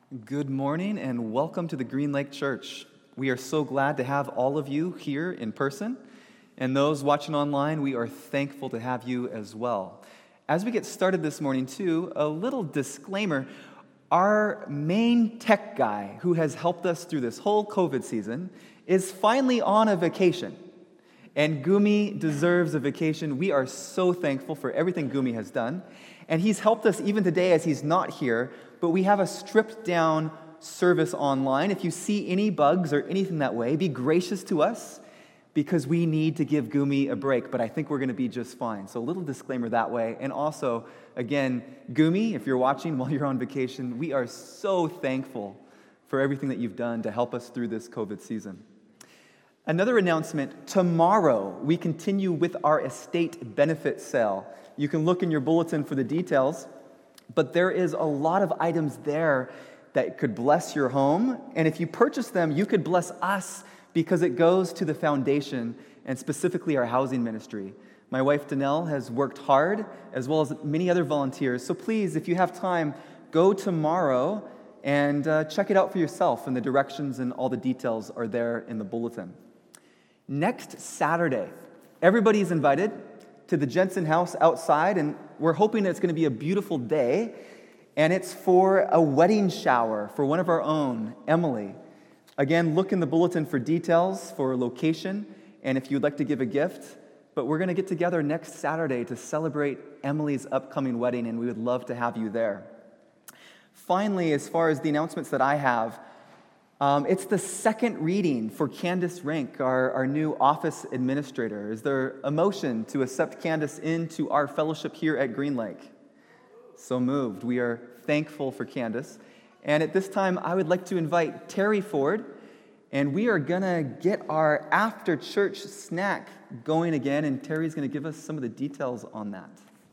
Good morning and welcome to the Green Lake Church. We are so glad to have all of you here in person, and those watching online, we are thankful to have you as well. As we get started this morning too, a little disclaimer. Our main tech guy who has helped us through this whole COVID season is finally on a vacation. And Gumi deserves a vacation. We are so thankful for everything Gumi has done. And he's helped us even today as he's not here, but we have a stripped down service online. If you see any bugs or anything that way, be gracious to us because we need to give Gumi a break, but I think we're going to be just fine. So a little disclaimer that way. And also, again, Gumi, if you're watching while you're on vacation, we are so thankful for everything that you've done to help us through this COVID season. Another announcement, tomorrow we continue with our estate benefit sale. You can look in your bulletin for the details, but there is a lot of items there that could bless your home. And if you purchase them, you could bless us because it goes to the foundation and specifically our housing ministry. My wife, Danelle, has worked hard as well as many other volunteers. So please, if you have time, go tomorrow and check it out for yourself. And the directions and all the details are there in the bulletin. Next Saturday, everybody's invited to the Jensen House outside, and we're hoping it's going to be a beautiful day, and it's for a wedding shower for one of our own, Emily. Again, look in the bulletin for details, for location, and if you'd like to give a gift, but we're going to get together next Saturday to celebrate Emily's upcoming wedding, and we would love to have you there. Finally, as far as the announcements that I have, it's the second reading for Candace Rink, our new office administrator. Is there a motion to accept Candace into our fellowship here at Green Lake? So moved. We are thankful for Candace. And at this time, I would like to invite Terry Ford, and we are going to get our after-church snack going again, and Terry's going to give us some of the details on that.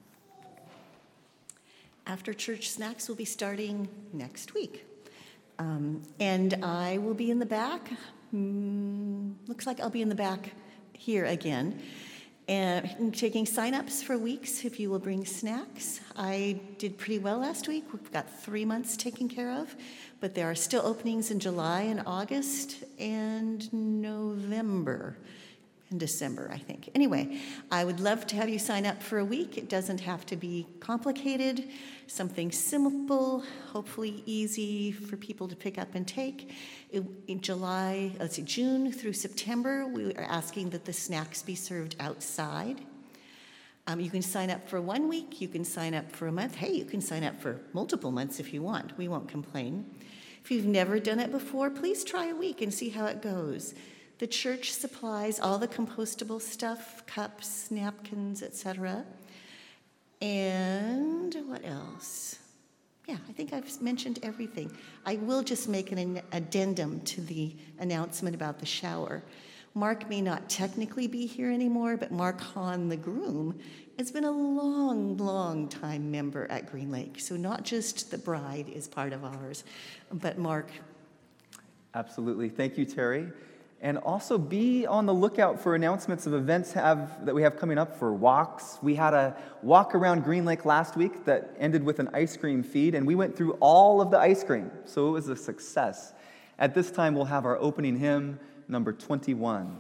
After-church snacks will be starting next week. And I will be in the back. Looks like I'll be in the back here again. And taking sign-ups for weeks if you will bring snacks. I did pretty well last week. We've got 3 months taken care of. But there are still openings in July and August and November and December, I think. Anyway, I would love to have you sign up for a week. It doesn't have to be complicated. Something simple, hopefully easy for people to pick up and take. In June through September, we are asking that the snacks be served outside. You can sign up for 1 week. You can sign up for a month. Hey, you can sign up for multiple months if you want. We won't complain. If you've never done it before, please try a week and see how it goes. The church supplies all the compostable stuff, cups, napkins, etc. And what else? Yeah, I think I've mentioned everything. I will just make an addendum to the announcement about the shower. Mark may not technically be here anymore, but Mark Hahn, the groom, has been a long time member at Green Lake. So not just the bride is part of ours, but Mark. Absolutely. Thank you, Terry. And also be on the lookout for announcements of events that we have coming up for walks. We had a walk around Green Lake last week that ended with an ice cream feed, and we went through all of the ice cream, so it was a success. At this time, we'll have our opening hymn, number 21.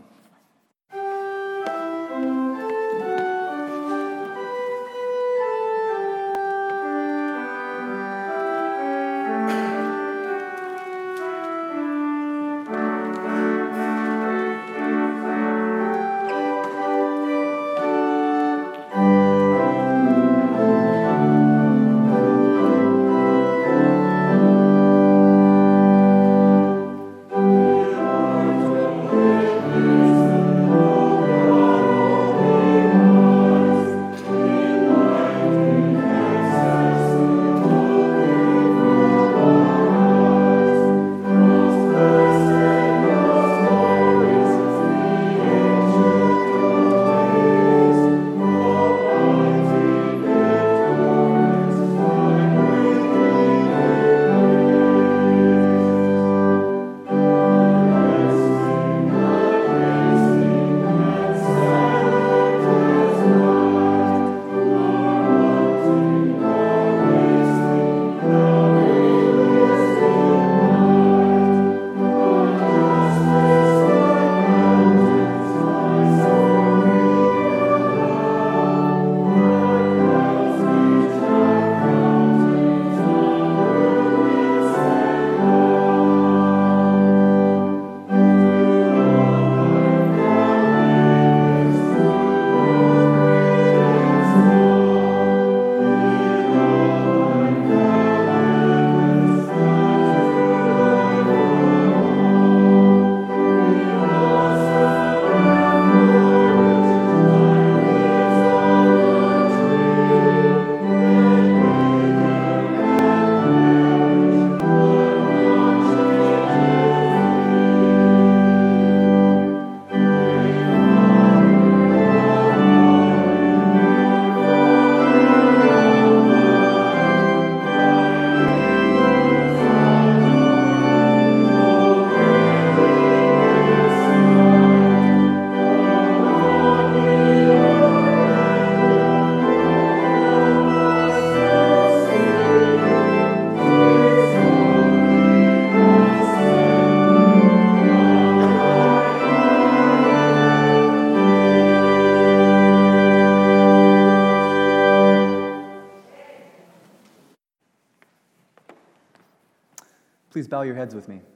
Please bow your heads with me.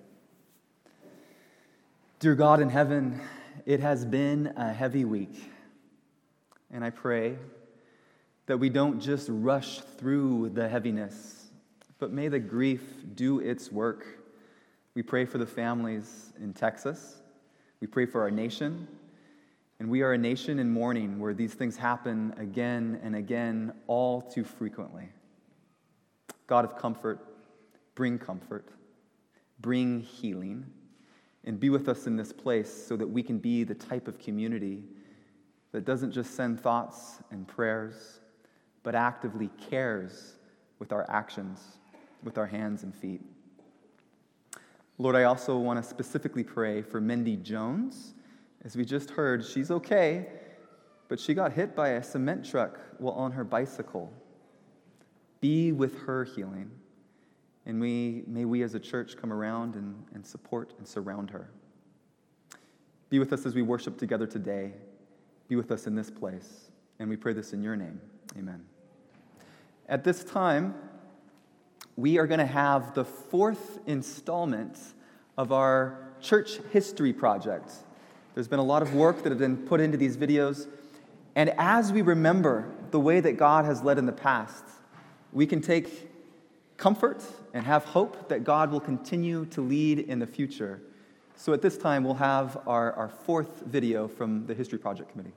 Dear God in heaven, it has been a heavy week, and I pray that we don't just rush through the heaviness, but may the grief do its work. We pray for the families in Texas. We pray for our nation. And we are a nation in mourning where these things happen again and again, all too frequently. God of comfort, bring healing, and be with us in this place so that we can be the type of community that doesn't just send thoughts and prayers, but actively cares with our actions, with our hands and feet. Lord, I also want to specifically pray for Mindy Jones. As we just heard, she's okay, but she got hit by a cement truck while on her bicycle. Be with her healing, and may we as a church come around and support and surround her. Be with us as we worship together today. Be with us in this place, and we pray this in your name. Amen. At this time, we are going to have the fourth installment of our church history project. There's been a lot of work that has been put into these videos, and as we remember the way that God has led in the past, we can take comfort and have hope that God will continue to lead in the future. So at this time, we'll have our fourth video from the History Project Committee.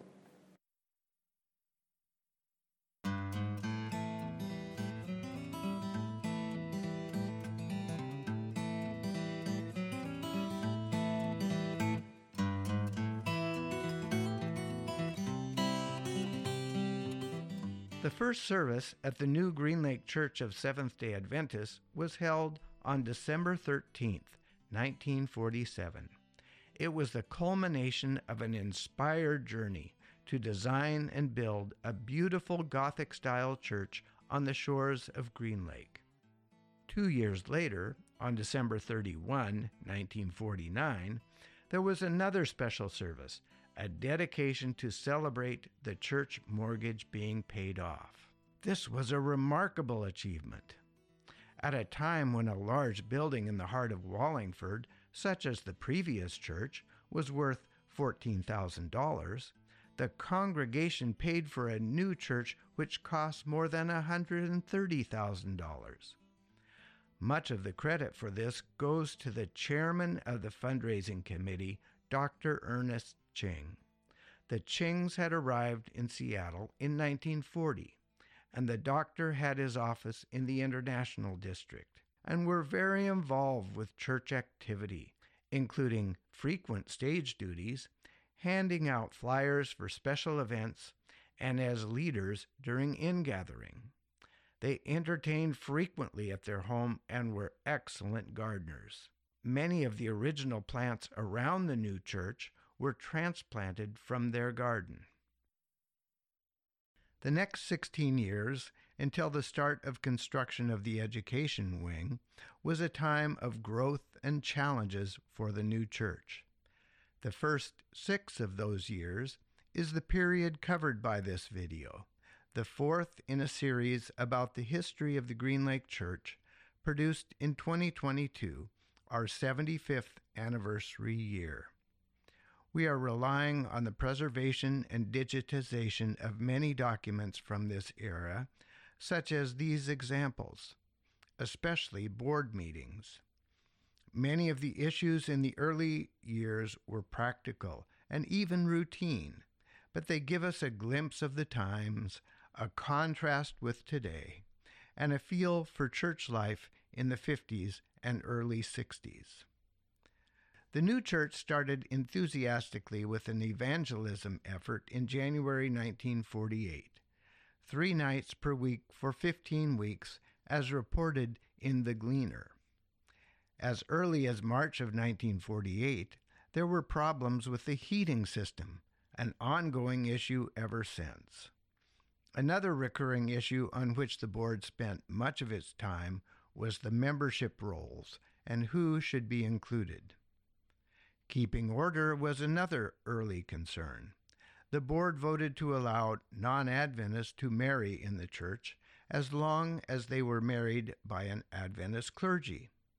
The first service at the new Green Lake Church of Seventh-day Adventists was held on December 13th, 1947. It was the culmination of an inspired journey to design and build a beautiful Gothic-style church on the shores of Green Lake. 2 years later, on December 31, 1949, there was another special service, a dedication to celebrate the church mortgage being paid off. This was a remarkable achievement. At a time when a large building in the heart of Wallingford, such as the previous church, was worth $14,000, the congregation paid for a new church which cost more than $130,000. Much of the credit for this goes to the chairman of the fundraising committee, Dr. Ernest Ching. The Chings had arrived in Seattle in 1940, and the doctor had his office in the International District, and were very involved with church activity, including frequent stage duties, handing out flyers for special events, and as leaders during ingathering. They entertained frequently at their home and were excellent gardeners. Many of the original plants around the new church were transplanted from their garden. The next 16 years, until the start of construction of the education wing, was a time of growth and challenges for the new church. The first 6 of those years is the period covered by this video, the fourth in a series about the history of the Green Lake Church, produced in 2022, our 75th anniversary year. We are relying on the preservation and digitization of many documents from this era, such as these examples, especially board meetings. Many of the issues in the early years were practical and even routine, but they give us a glimpse of the times, a contrast with today, and a feel for church life in the 50s and early 60s. The new church started enthusiastically with an evangelism effort in January 1948, 3 nights per week for 15 weeks, as reported in The Gleaner. As early as March of 1948, there were problems with the heating system, an ongoing issue ever since. Another recurring issue on which the board spent much of its time was the membership rolls and who should be included. Keeping order was another early concern. The board voted to allow non-Adventists to marry in the church as long as they were married by an Adventist clergy.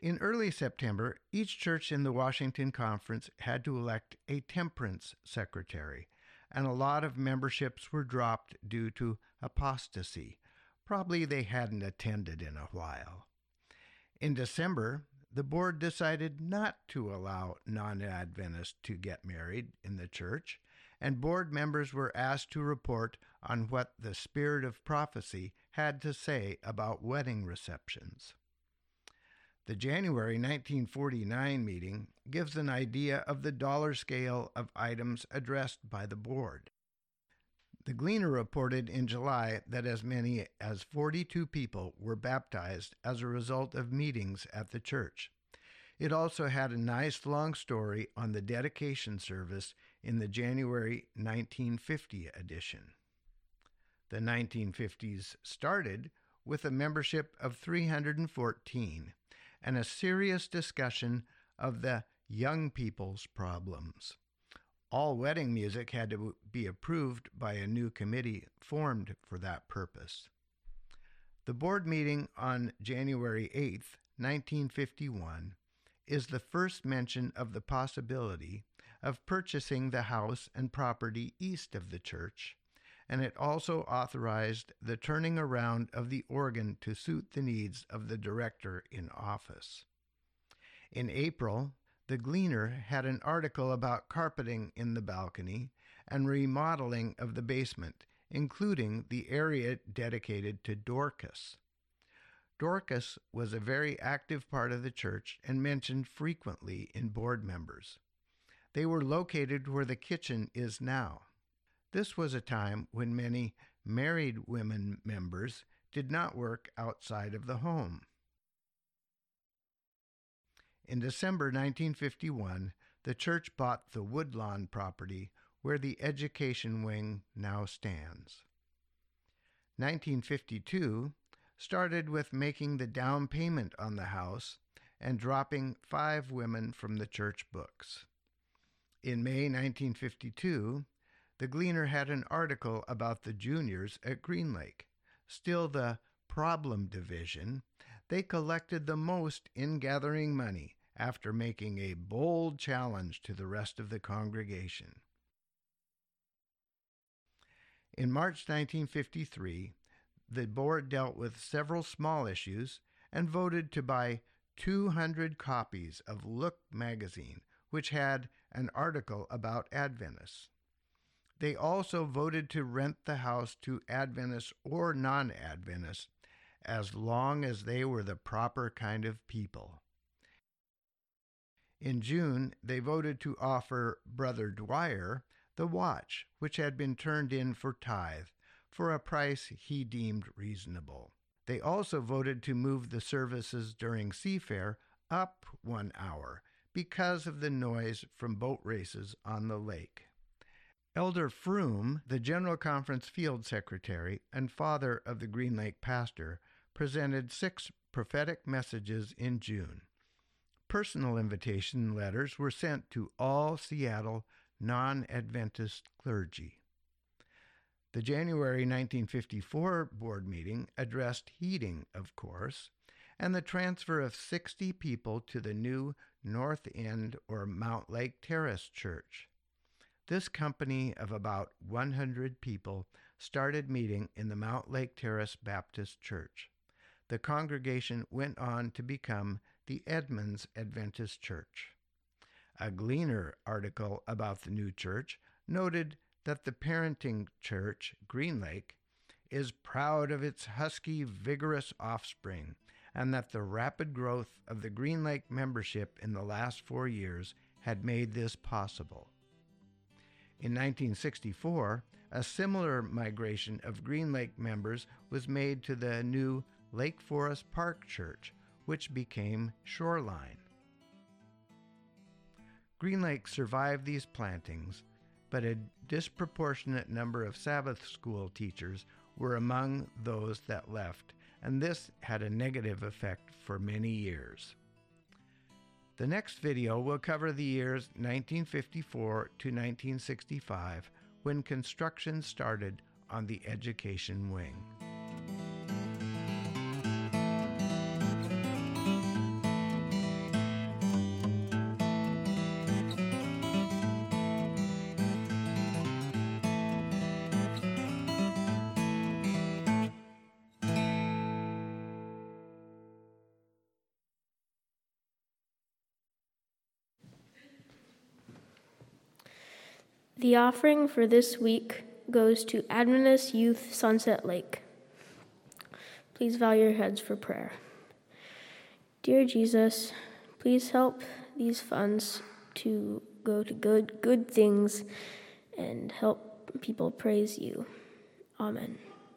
In early September, each church in the Washington Conference had to elect a temperance secretary, and a lot of memberships were dropped due to apostasy. Probably they hadn't attended in a while. In December, the board decided not to allow non-Adventists to get married in the church, and board members were asked to report on what the spirit of prophecy had to say about wedding receptions. The January 1949 meeting gives an idea of the dollar scale of items addressed by the board. The Gleaner reported in July that as many as 42 people were baptized as a result of meetings at the church. It also had a nice long story on the dedication service in the January 1950 edition. The 1950s started with a membership of 314 and a serious discussion of the young people's problems. All wedding music had to be approved by a new committee formed for that purpose. The board meeting on January 8, 1951, is the first mention of the possibility of purchasing the house and property east of the church, and it also authorized the turning around of the organ to suit the needs of the director in office. In April, the Gleaner had an article about carpeting in the balcony and remodeling of the basement, including the area dedicated to Dorcas. Dorcas was a very active part of the church and mentioned frequently in board members. They were located where the kitchen is now. This was a time when many married women members did not work outside of the home. In December 1951, the church bought the Woodlawn property where the education wing now stands. 1952 started with making the down payment on the house and dropping 5 women from the church books. In May 1952, the Gleaner had an article about the juniors at Green Lake. Still the problem division, they collected the most in gathering money after making a bold challenge to the rest of the congregation. In March 1953, the board dealt with several small issues and voted to buy 200 copies of Look magazine, which had an article about Adventists. They also voted to rent the house to Adventists or non-Adventists as long as they were the proper kind of people. In June, they voted to offer Brother Dwyer the watch, which had been turned in for tithe, for a price he deemed reasonable. They also voted to move the services during Seafair up 1 hour because of the noise from boat races on the lake. Elder Froome, the General Conference Field Secretary and father of the Green Lake pastor, presented 6 prophetic messages in June. Personal invitation letters were sent to all Seattle non-Adventist clergy. The January 1954 board meeting addressed heating, of course, and the transfer of 60 people to the new North End or Mount Lake Terrace Church. This company of about 100 people started meeting in the Mount Lake Terrace Baptist Church. The congregation went on to become the Edmonds Adventist Church. A Gleaner article about the new church noted that the parenting church, Green Lake, is proud of its husky, vigorous offspring, and that the rapid growth of the Green Lake membership in the last 4 years had made this possible. In 1964, a similar migration of Green Lake members was made to the new Lake Forest Park Church, which became Shoreline. Green Lake survived these plantings, but a disproportionate number of Sabbath school teachers were among those that left, and this had a negative effect for many years. The next video will cover the years 1954 to 1965, when construction started on the education wing. The offering for this week goes to Adventist Youth Sunset Lake. Please bow your heads for prayer. Dear Jesus, please help these funds to go to good things and help people praise you. Amen.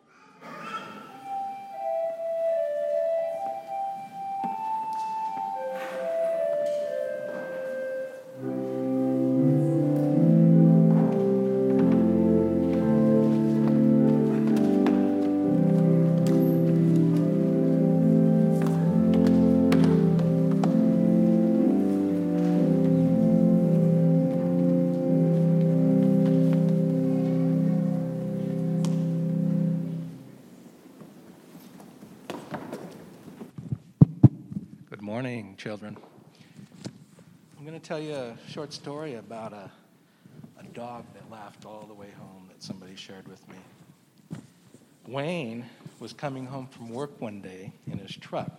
Morning, children. I'm going to tell you a short story about a dog that laughed all the way home that somebody shared with me. Wayne was coming home from work one day in his truck.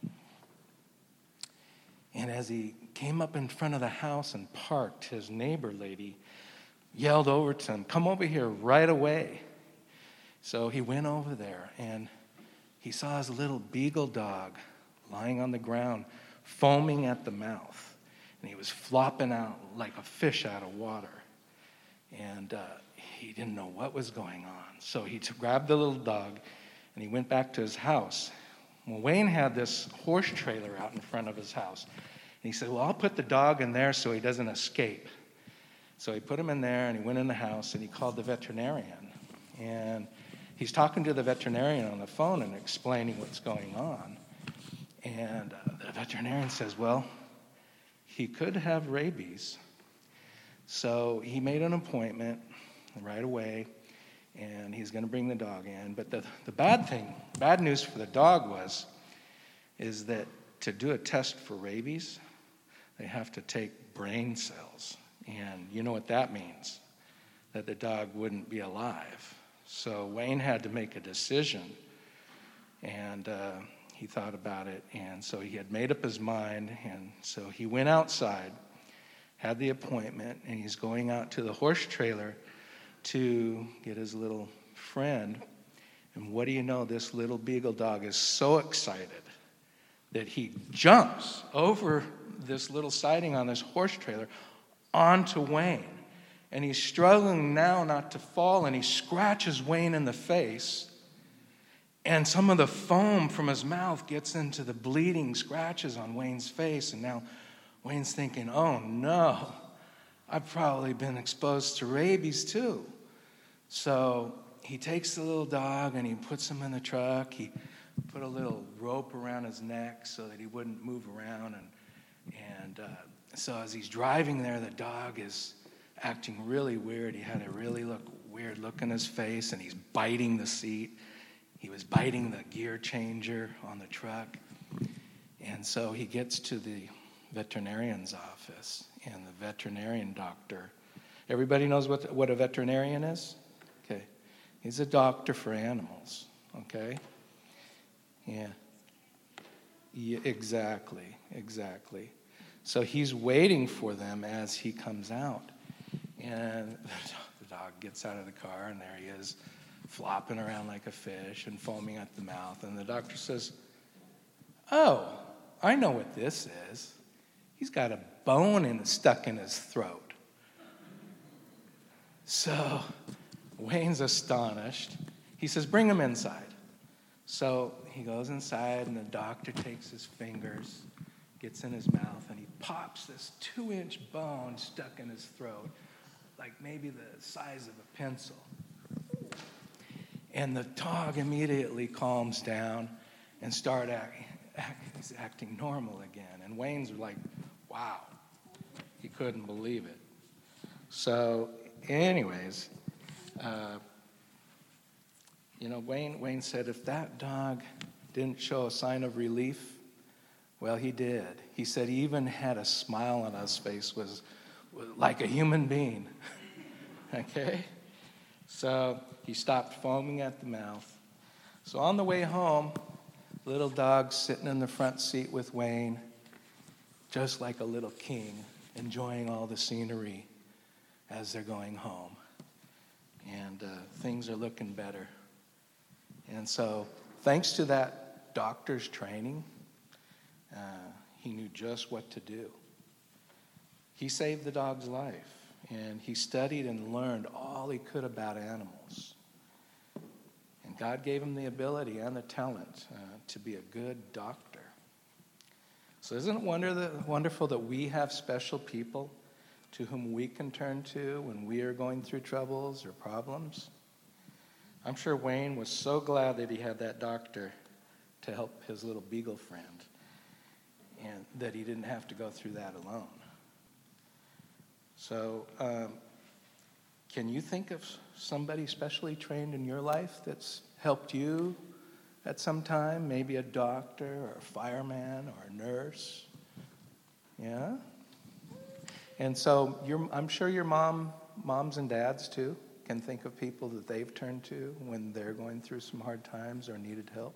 And as he came up in front of the house and parked, his neighbor lady yelled over to him, "Come over here right away." So he went over there and he saw his little beagle dog lying on the ground, foaming at the mouth. And he was flopping out like a fish out of water. And he didn't know what was going on. So he grabbed the little dog and he went back to his house. Well, Wayne had this horse trailer out in front of his house. And he said, "Well, I'll put the dog in there so he doesn't escape." So he put him in there and he went in the house and he called the veterinarian. And he's talking to the veterinarian on the phone and explaining what's going on. And the veterinarian says, "Well, he could have rabies." So he made an appointment right away, and he's going to bring the dog in. But the bad news for the dog is that to do a test for rabies, they have to take brain cells. And you know what that means, that the dog wouldn't be alive. So Wayne had to make a decision, and he thought about it, and so he had made up his mind, and so he went outside, had the appointment, and he's going out to the horse trailer to get his little friend. And what do you know? This little beagle dog is so excited that he jumps over this little siding on this horse trailer onto Wayne. And he's struggling now not to fall, and he scratches Wayne in the face. And some of the foam from his mouth gets into the bleeding scratches on Wayne's face. And now Wayne's thinking, "Oh no, I've probably been exposed to rabies too." So he takes the little dog and he puts him in the truck. He put a little rope around his neck so that he wouldn't move around. And so as he's driving there, the dog is acting really weird. He had a really weird look in his face, and he's biting the seat. He was biting the gear changer on the truck. And so he gets to the veterinarian's office, and the veterinarian doctor, everybody knows what a veterinarian is? Okay. He's a doctor for animals, okay? Yeah, exactly. So he's waiting for them as he comes out. And the dog gets out of the car, and there he is, flopping around like a fish and foaming at the mouth. And the doctor says, "Oh, I know what this is. He's got a bone stuck in his throat." So Wayne's astonished. He says, "Bring him inside." So he goes inside, and the doctor takes his fingers, gets in his mouth, and he pops this 2-inch bone stuck in his throat, like maybe the size of a pencil. And the dog immediately calms down and starts acting normal again. And Wayne's like, wow. He couldn't believe it. So anyways, Wayne said if that dog didn't show a sign of relief, well, he did. He said he even had a smile on his face, was like a human being. Okay? So he stopped foaming at the mouth. So on the way home, little dog sitting in the front seat with Wayne, just like a little king, enjoying all the scenery as they're going home. And things are looking better. And so thanks to that doctor's training, he knew just what to do. He saved the dog's life, and he studied and learned all he could about animals. And God gave him the ability and the talent to be a good doctor. So isn't it wonderful that we have special people to whom we can turn to when we are going through troubles or problems? I'm sure Wayne was so glad that he had that doctor to help his little beagle friend, and that he didn't have to go through that alone. So can you think of somebody specially trained in your life that's helped you at some time? Maybe a doctor or a fireman or a nurse? Yeah? And so I'm sure your moms and dads too can think of people that they've turned to when they're going through some hard times or needed help.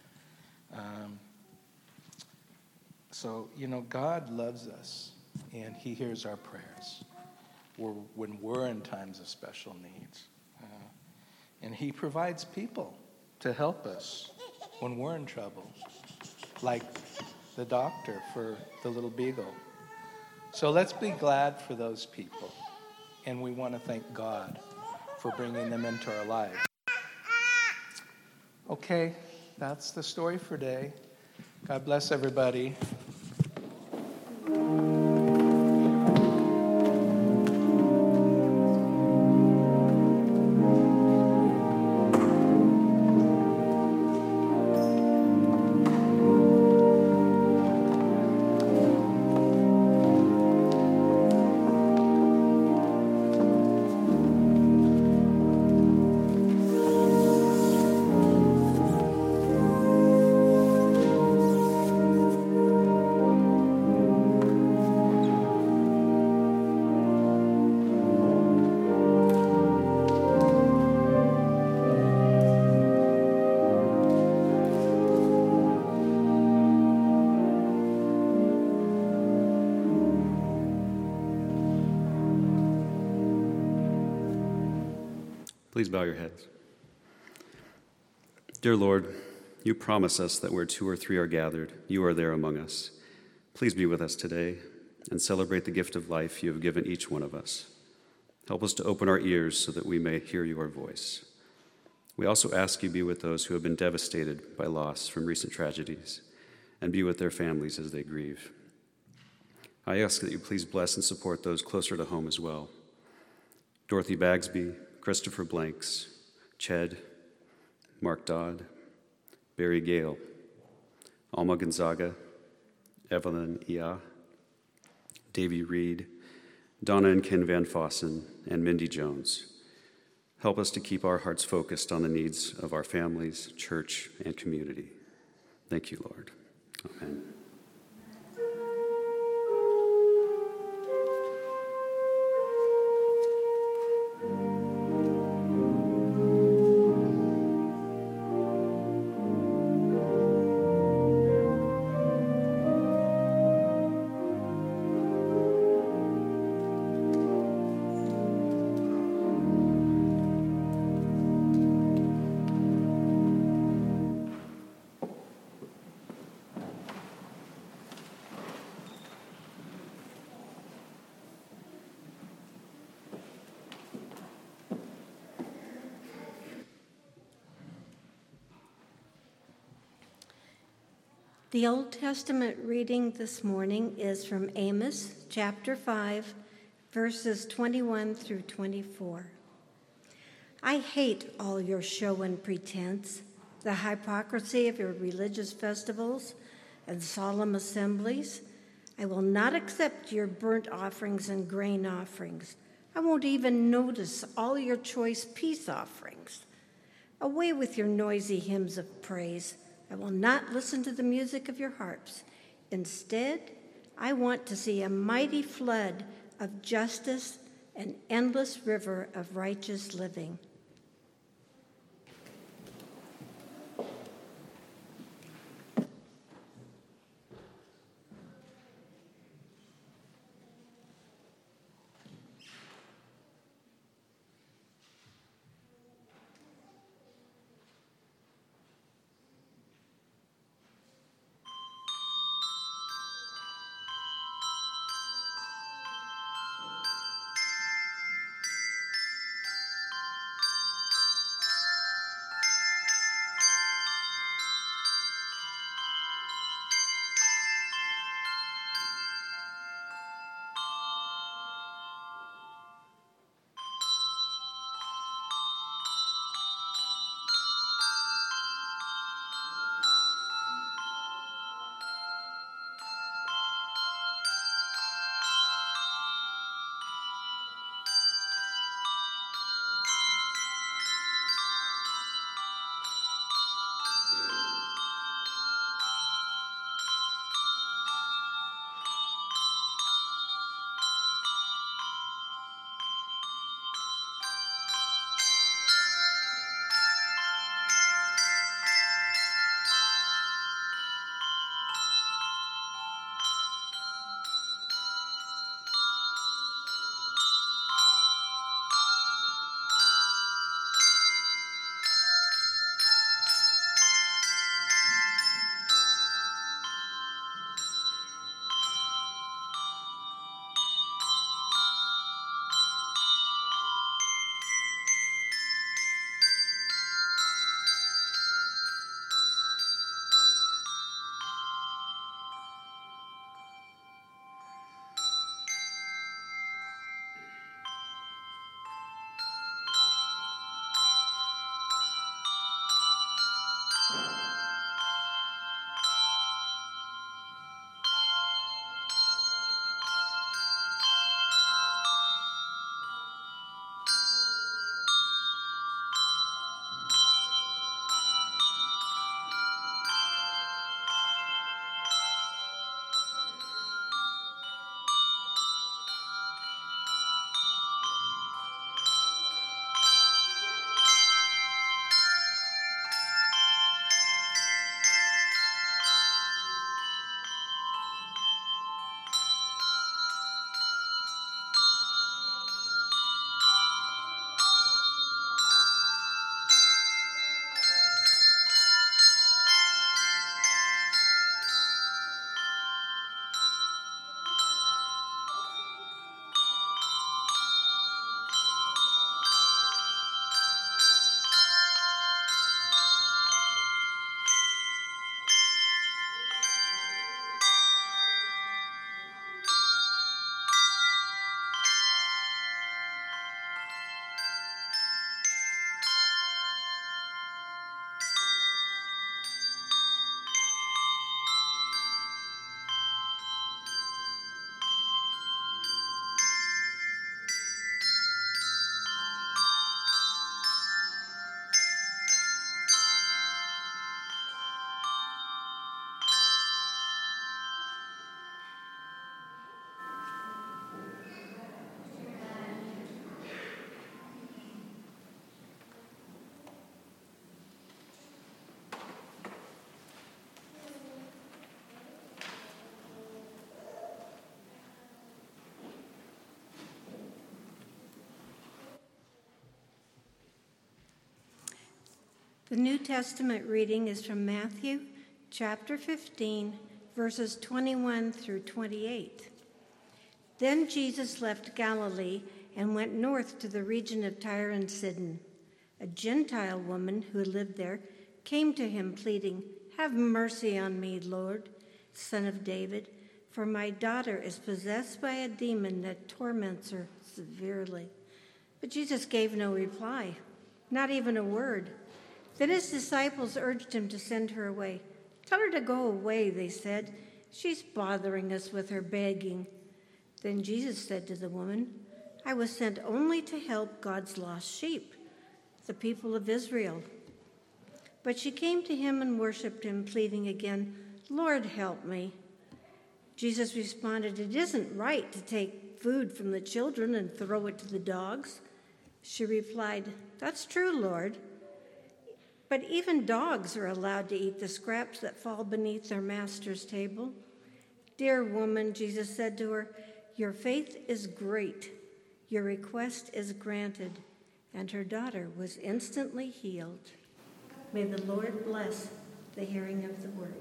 So, God loves us, and he hears our prayers when we're in times of special needs. And he provides people to help us when we're in trouble, like the doctor for the little beagle. So let's be glad for those people, and we want to thank God for bringing them into our lives. Okay, that's the story for today. God bless everybody. Please bow your heads. Dear Lord, you promise us that where 2 or 3 are gathered, you are there among us. Please be with us today and celebrate the gift of life you have given each one of us. Help us to open our ears so that we may hear your voice. We also ask you be with those who have been devastated by loss from recent tragedies, and be with their families as they grieve. I ask that you please bless and support those closer to home as well. Dorothy Bagsby, Christopher Blanks, Ched, Mark Dodd, Barry Gale, Alma Gonzaga, Evelyn Ia, Davy Reed, Donna and Ken Van Fossen, and Mindy Jones. Help us to keep our hearts focused on the needs of our families, church, and community. Thank you, Lord. Amen. The Old Testament reading this morning is from Amos chapter 5, verses 21 through 24. I hate all your show and pretense, the hypocrisy of your religious festivals and solemn assemblies. I will not accept your burnt offerings and grain offerings. I won't even notice all your choice peace offerings. Away with your noisy hymns of praise. I will not listen to the music of your harps. Instead, I want to see a mighty flood of justice, an endless river of righteous living. The New Testament reading is from Matthew chapter 15, verses 21 through 28. Then Jesus left Galilee and went north to the region of Tyre and Sidon. A Gentile woman who lived there came to him pleading, "Have mercy on me, Lord, Son of David, for my daughter is possessed by a demon that torments her severely." But Jesus gave no reply, not even a word. Then his disciples urged him to send her away. "Tell her to go away," they said. "She's bothering us with her begging." Then Jesus said to the woman, "I was sent only to help God's lost sheep, the people of Israel." But she came to him and worshiped him, pleading again, "Lord, help me." Jesus responded, "It isn't right to take food from the children and throw it to the dogs." She replied, "That's true, Lord. But even dogs are allowed to eat the scraps that fall beneath their master's table." "Dear woman," Jesus said to her, "your faith is great. Your request is granted." And her daughter was instantly healed. May the Lord bless the hearing of the word.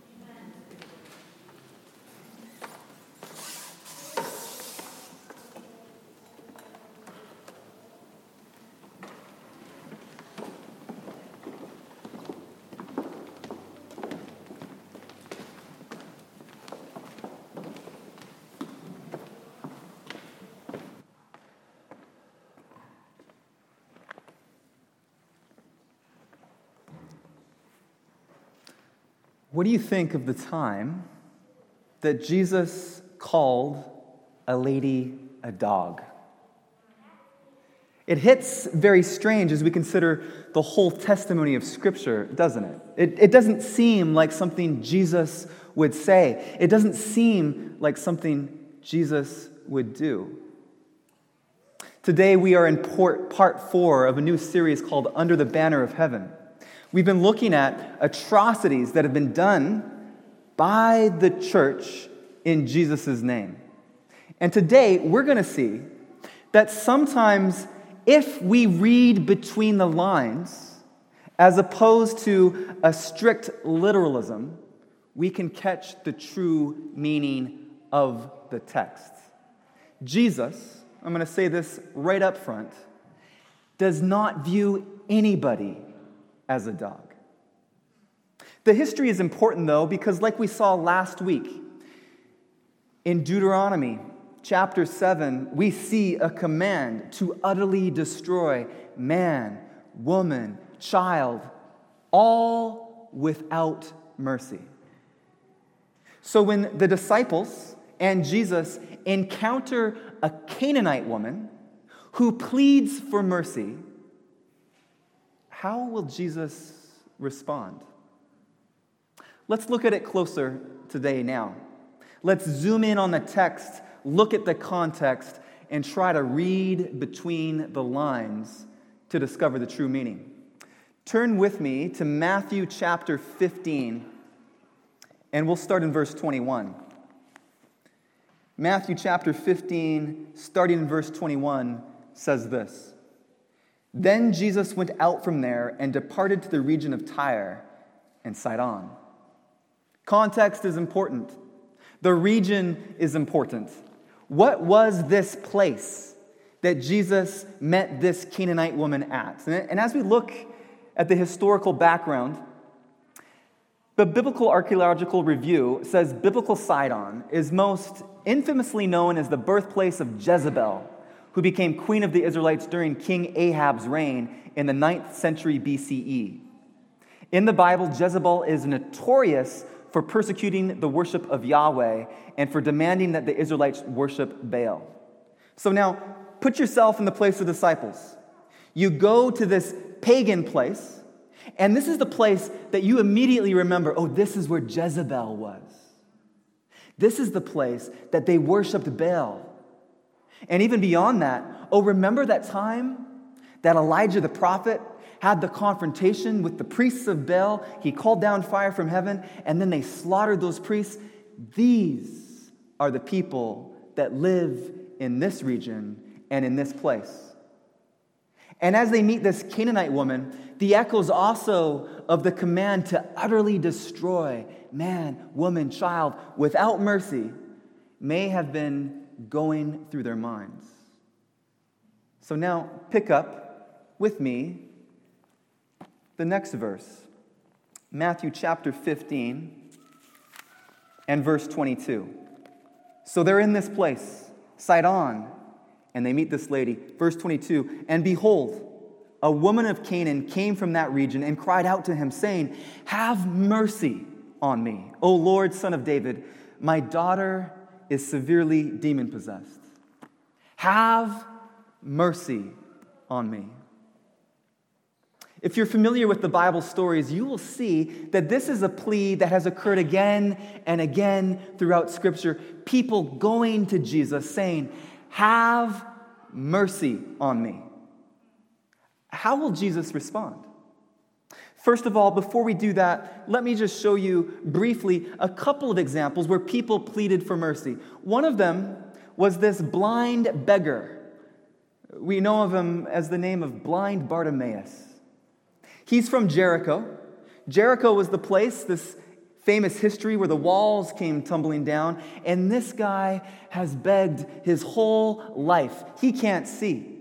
What do you think of the time that Jesus called a lady a dog? It hits very strange as we consider the whole testimony of Scripture, doesn't it? It doesn't seem like something Jesus would say. It doesn't seem like something Jesus would do. Today we are in part 4 of a new series called Under the Banner of Heaven. We've been looking at atrocities that have been done by the church in Jesus' name. And today, we're going to see that sometimes if we read between the lines, as opposed to a strict literalism, we can catch the true meaning of the text. Jesus, I'm going to say this right up front, does not view anybody as a dog. The history is important, though, because like we saw last week, in Deuteronomy chapter 7, we see a command to utterly destroy man, woman, child, all without mercy. So when the disciples and Jesus encounter a Canaanite woman who pleads for mercy, how will Jesus respond? Let's look at it closer today now. Let's zoom in on the text, look at the context, and try to read between the lines to discover the true meaning. Turn with me to Matthew chapter 15, and we'll start in verse 21. Matthew chapter 15, starting in verse 21, says this: "Then Jesus went out from there and departed to the region of Tyre and Sidon." Context is important. The region is important. What was this place that Jesus met this Canaanite woman at? And as we look at the historical background, the Biblical Archaeological Review says biblical Sidon is most infamously known as the birthplace of Jezebel, who became queen of the Israelites during King Ahab's reign in the 9th century BCE. In the Bible, Jezebel is notorious for persecuting the worship of Yahweh and for demanding that the Israelites worship Baal. So now, put yourself in the place of the disciples. You go to this pagan place, and this is the place that you immediately remember, oh, this is where Jezebel was. This is the place that they worshiped Baal. And even beyond that, oh, remember that time that Elijah the prophet had the confrontation with the priests of Baal? He called down fire from heaven, and then they slaughtered those priests. These are the people that live in this region and in this place. And as they meet this Canaanite woman, The echoes also of the command to utterly destroy man, woman, child without mercy may have been going through their minds. So now pick up with me the next verse, Matthew chapter 15 and verse 22. So they're in this place, Sidon, and they meet this lady. Verse 22, and behold, a woman of Canaan came from that region and cried out to him, saying, have mercy on me, O Lord, Son of David. My daughter is severely demon-possessed. Have mercy on me. If you're familiar with the Bible stories, you will see that this is a plea that has occurred again and again throughout Scripture. People going to Jesus saying, have mercy on me. How will Jesus respond? First of all, before we do that, let me just show you briefly a couple of examples where people pleaded for mercy. One of them was this blind beggar. We know of him as the name of blind Bartimaeus. He's from Jericho. Jericho was the place, this famous history where the walls came tumbling down, and this guy has begged his whole life. He can't see.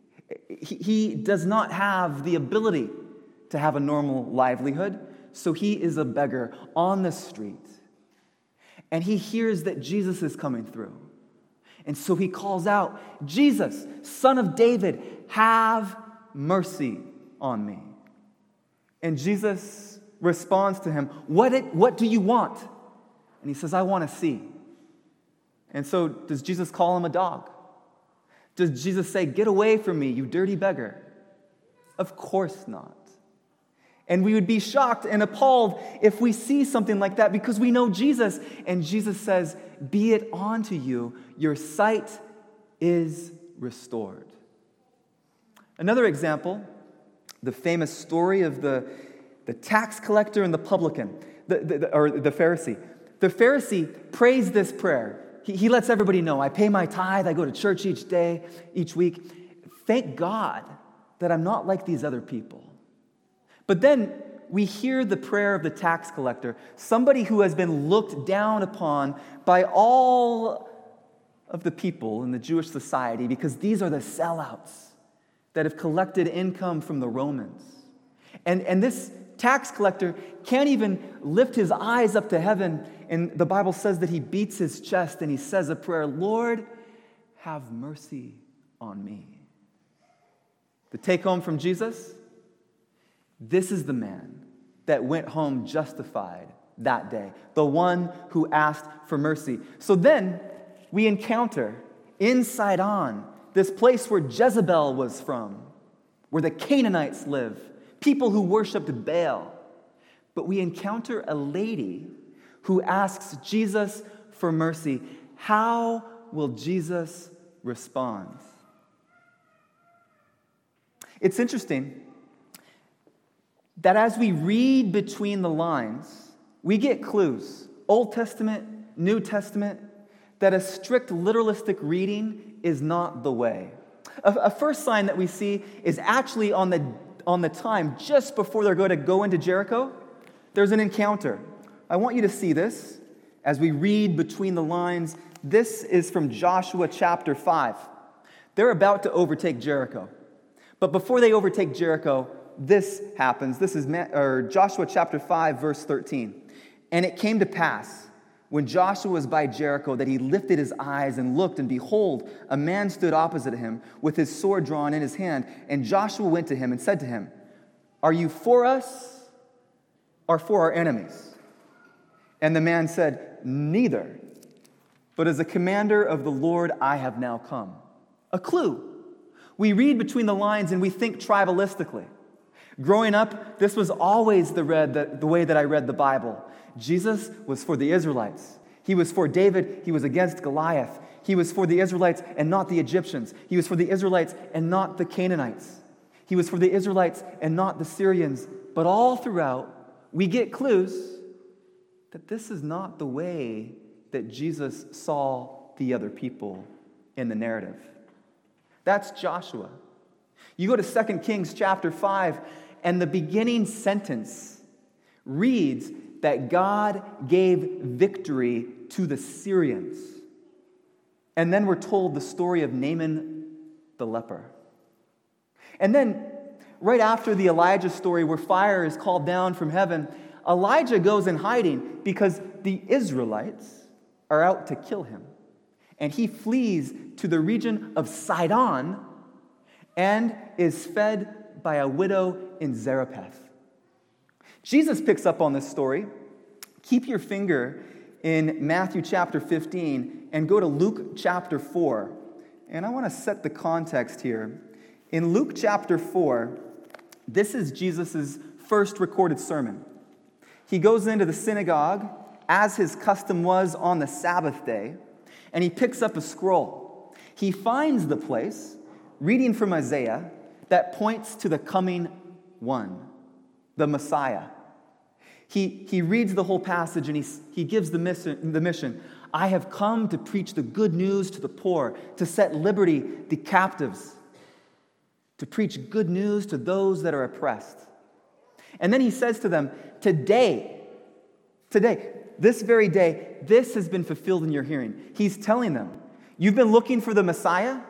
He does not have the ability to have a normal livelihood, so he is a beggar on the street. And he hears that Jesus is coming through. And so he calls out, Jesus, Son of David, have mercy on me. And Jesus responds to him, what do you want? And he says, I want to see. And so does Jesus call him a dog? Does Jesus say, get away from me, you dirty beggar? Of course not. And we would be shocked and appalled if we see something like that because we know Jesus. And Jesus says, be it unto you, your sight is restored. Another example, the famous story of the tax collector and the publican, the Pharisee. The Pharisee prays this prayer. He lets everybody know, I pay my tithe, I go to church each week. Thank God that I'm not like these other people. But then we hear the prayer of the tax collector, somebody who has been looked down upon by all of the people in the Jewish society because these are the sellouts that have collected income from the Romans. And this tax collector can't even lift his eyes up to heaven, and the Bible says that he beats his chest and he says a prayer, Lord, have mercy on me. The take home from Jesus, this is the man that went home justified that day, the one who asked for mercy. So then we encounter in Sidon, this place where Jezebel was from, where the Canaanites live, people who worshiped Baal. But we encounter a lady who asks Jesus for mercy. How will Jesus respond? It's interesting that as we read between the lines, we get clues, Old Testament, New Testament, that a strict literalistic reading is not the way. A first sign that we see is actually on the time just before they're going to go into Jericho, there's an encounter. I want you to see this as we read between the lines. This is from Joshua chapter 5. They're about to overtake Jericho. But before they overtake Jericho, this happens. This is Joshua chapter 5, verse 13. And it came to pass, when Joshua was by Jericho, that he lifted his eyes and looked, and behold, a man stood opposite him with his sword drawn in his hand. And Joshua went to him and said to him, are you for us or for our enemies? And the man said, neither, but as a commander of the Lord I have now come. A clue. We read between the lines and we think tribalistically. Growing up, this was always the way that I read the Bible. Jesus was for the Israelites. He was for David. He was against Goliath. He was for the Israelites and not the Egyptians. He was for the Israelites and not the Canaanites. He was for the Israelites and not the Syrians. But all throughout, we get clues that this is not the way that Jesus saw the other people in the narrative. That's Joshua. You go to 2 Kings chapter 5, And the beginning sentence reads that God gave victory to the Syrians. And then we're told the story of Naaman the leper. And then, right after the Elijah story where fire is called down from heaven, Elijah goes in hiding because the Israelites are out to kill him. And he flees to the region of Sidon and is fed by a widow in Zarephath. Jesus picks up on this story. Keep your finger in Matthew chapter 15 and go to Luke chapter 4. And I want to set the context here. In Luke chapter 4, this is Jesus' first recorded sermon. He goes into the synagogue, as his custom was on the Sabbath day, and he picks up a scroll. He finds the place, reading from Isaiah, that points to the coming one, the Messiah. He reads the whole passage and he gives the mission. I have come to preach the good news to the poor, to set liberty the captives, to preach good news to those that are oppressed. And then he says to them, today, this very day, this has been fulfilled in your hearing. He's telling them, you've been looking for the Messiah.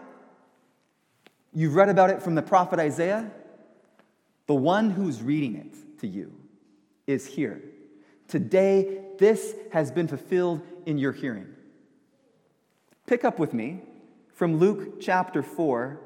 You've read about it from the prophet Isaiah. The one who's reading it to you is here. Today, this has been fulfilled in your hearing. Pick up with me from Luke chapter 4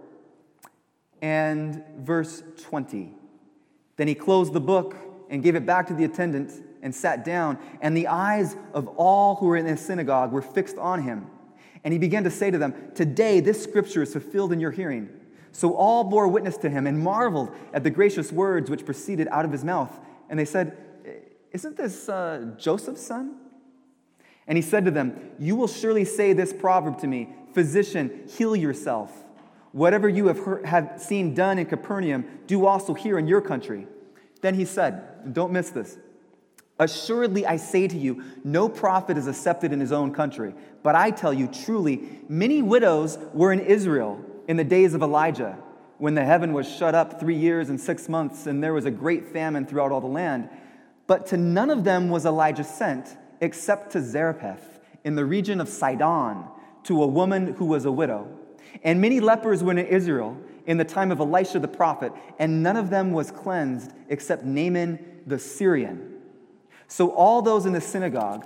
and verse 20. Then he closed the book and gave it back to the attendant and sat down, and the eyes of all who were in the synagogue were fixed on him. And he began to say to them, today this scripture is fulfilled in your hearing. So all bore witness to him and marveled at the gracious words which proceeded out of his mouth. And they said, isn't this Joseph's son? And he said to them, you will surely say this proverb to me, physician, heal yourself. Whatever you have seen done in Capernaum, do also here in your country. Then he said, don't miss this, assuredly I say to you, no prophet is accepted in his own country. But I tell you truly, many widows were in Israel in the days of Elijah, when the heaven was shut up 3 years and 6 months, and there was a great famine throughout all the land. But to none of them was Elijah sent, except to Zarephath, in the region of Sidon, to a woman who was a widow. And many lepers were in Israel in the time of Elisha the prophet, and none of them was cleansed except Naaman the Syrian. So all those in the synagogue,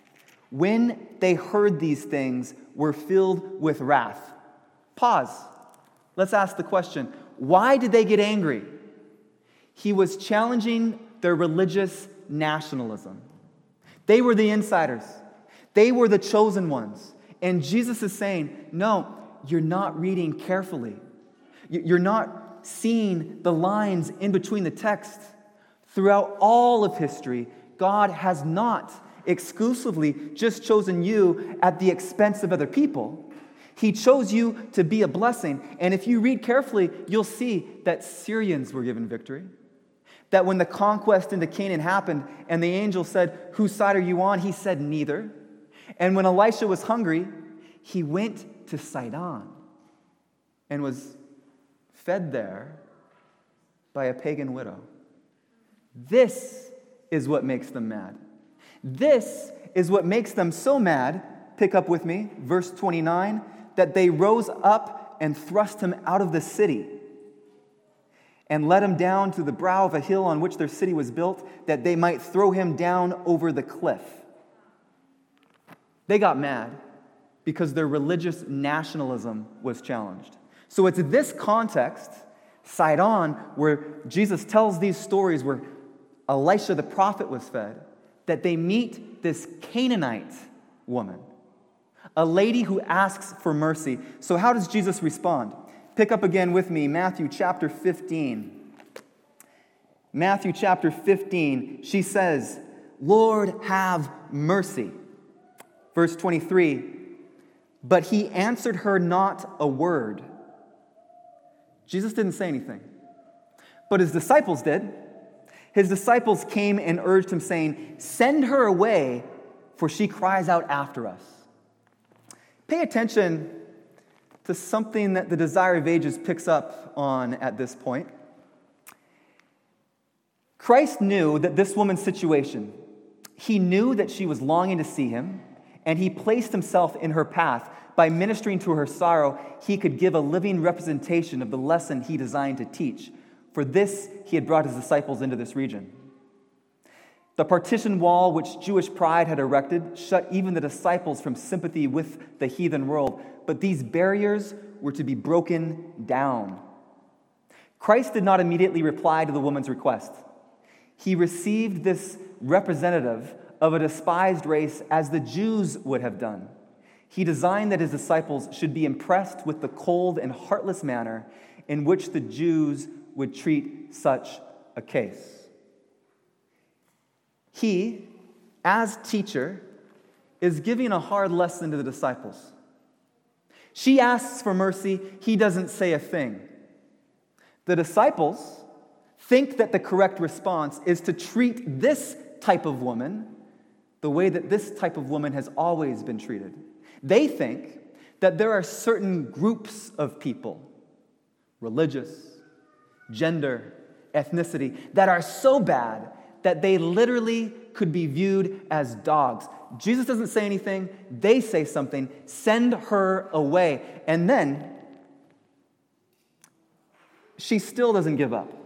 when they heard these things, were filled with wrath. Pause. Let's ask the question, why did they get angry? He was challenging their religious nationalism. They were the insiders. They were the chosen ones. And Jesus is saying, no, you're not reading carefully. You're not seeing the lines in between the text. Throughout all of history, God has not exclusively just chosen you at the expense of other people. He chose you to be a blessing. And if you read carefully, you'll see that Syrians were given victory. That when the conquest into Canaan happened and the angel said, whose side are you on? He said, neither. And when Elisha was hungry, he went to Sidon and was fed there by a pagan widow. This is what makes them mad. This is what makes them so mad, pick up with me, verse 29, that they rose up and thrust him out of the city and let him down to the brow of a hill on which their city was built, that they might throw him down over the cliff. They got mad because their religious nationalism was challenged. So it's this context, Sidon, where Jesus tells these stories where Elisha the prophet was fed, that they meet this Canaanite woman, a lady who asks for mercy. So how does Jesus respond? Pick up again with me, Matthew chapter 15. Matthew chapter 15, she says, Lord, have mercy. Verse 23, but he answered her not a word. Jesus didn't say anything, but his disciples did. His disciples came and urged him, saying, send her away, for she cries out after us. Pay attention to something that the Desire of Ages picks up on at this point. Christ knew that this woman's situation, he knew that she was longing to see him, and he placed himself in her path. By ministering to her sorrow, he could give a living representation of the lesson he designed to teach. For this, he had brought his disciples into this region. The partition wall which Jewish pride had erected shut even the disciples from sympathy with the heathen world, but these barriers were to be broken down. Christ did not immediately reply to the woman's request. He received this representative of a despised race as the Jews would have done. He designed that his disciples should be impressed with the cold and heartless manner in which the Jews would treat such a case. He, as teacher, is giving a hard lesson to the disciples. She asks for mercy. He doesn't say a thing. The disciples think that the correct response is to treat this type of woman the way that this type of woman has always been treated. They think that there are certain groups of people, religious, gender, ethnicity, that are so bad that they literally could be viewed as dogs. Jesus doesn't say anything. They say something. Send her away. And then she still doesn't give up.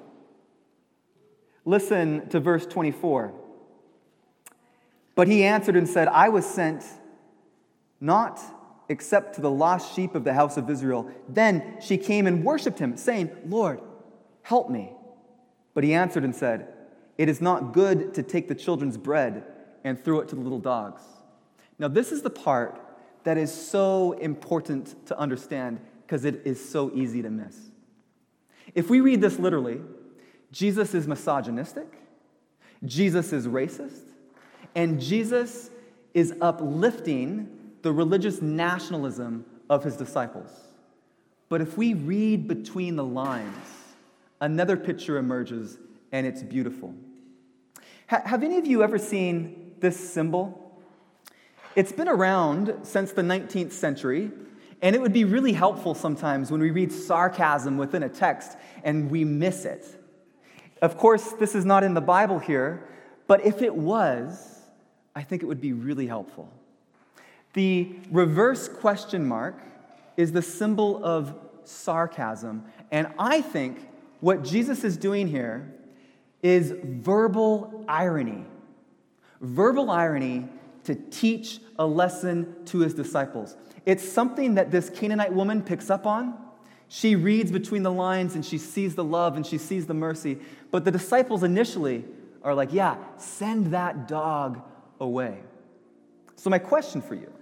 Listen to verse 24. But he answered and said, I was sent not except to the lost sheep of the house of Israel. Then she came and worshipped him, saying, Lord, help me. But he answered and said, it is not good to take the children's bread and throw it to the little dogs. Now, this is the part that is so important to understand because it is so easy to miss. If we read this literally, Jesus is misogynistic, Jesus is racist, and Jesus is uplifting the religious nationalism of his disciples. But if we read between the lines, another picture emerges, and it's beautiful. Have any of you ever seen this symbol? It's been around since the 19th century, and it would be really helpful sometimes when we read sarcasm within a text and we miss it. Of course, this is not in the Bible here, but if it was, I think it would be really helpful. The reverse question mark is the symbol of sarcasm, and I think what Jesus is doing here is verbal irony. Verbal irony to teach a lesson to his disciples. It's something that this Canaanite woman picks up on. She reads between the lines and she sees the love and she sees the mercy. But the disciples initially are like, yeah, send that dog away. So my question for you,